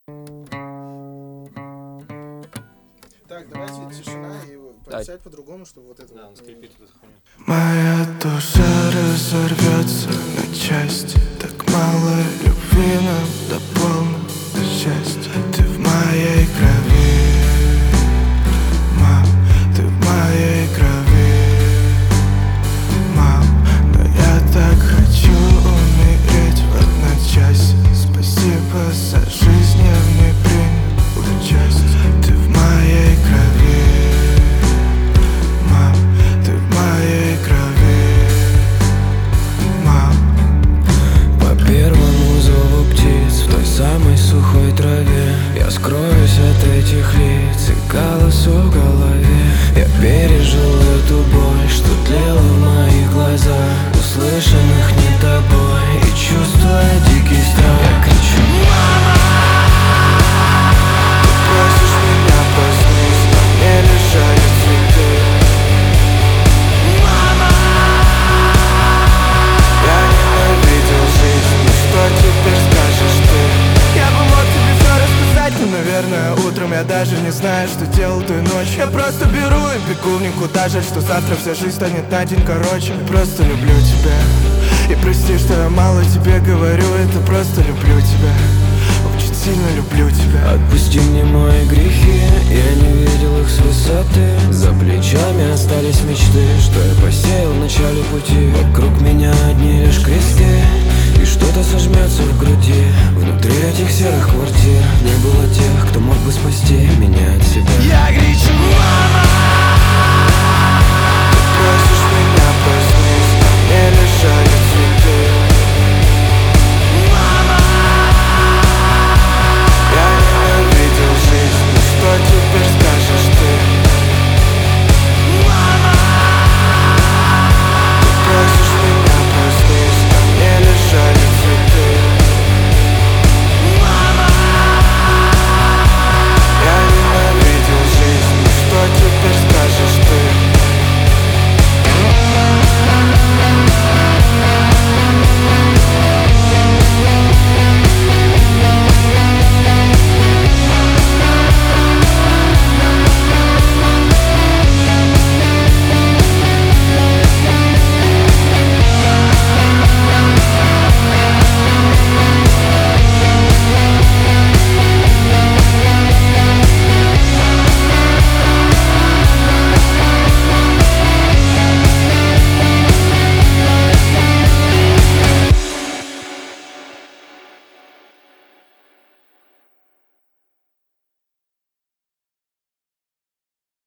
Так, давайте тишина и подписать по-другому, чтобы вот это... Да, он скрипит эту хуйню. Моя душа разорвется на части. Так мало любви нам до полного счастья. Ты в моей крови, мам, ты в моей крови, мам. Но я так хочу умереть в одночасье. Спасибо за жизнь, я в ней принял участие. Ты в моей крови, мам, ты в моей крови, мам. По первому зову птиц в той самой сухой траве я скроюсь от этих лиц и голосу в голове. Я пережил эту боль, что тлела в моих глазах, услышанных не тобой, и чувствуя дикий страх, я кричу: Ты просишь меня проснись, но мне лежали цветы. Я ненавидел жизнь, ну что теперь скажешь ты? Я бы мог тебе все рассказать, но, наверное, утром я даже не знаю, что делал той ночью. Я просто беру и бегу в никуда, жаль, что завтра вся жизнь станет на день короче. Я просто люблю тебя, и прости, что я мало тебе говорю, это просто люблю тебя, очень сильно люблю тебя. отпусти мне мои грехи, я не видел их с высоты. За плечами остались мечты, что я посеял в начале пути. Вокруг меня одни лишь кресты, и что-то сожмется в груди. Внутри этих серых квартир не было тех, кто мог бы спасти меня от себя. Я кричу: мама!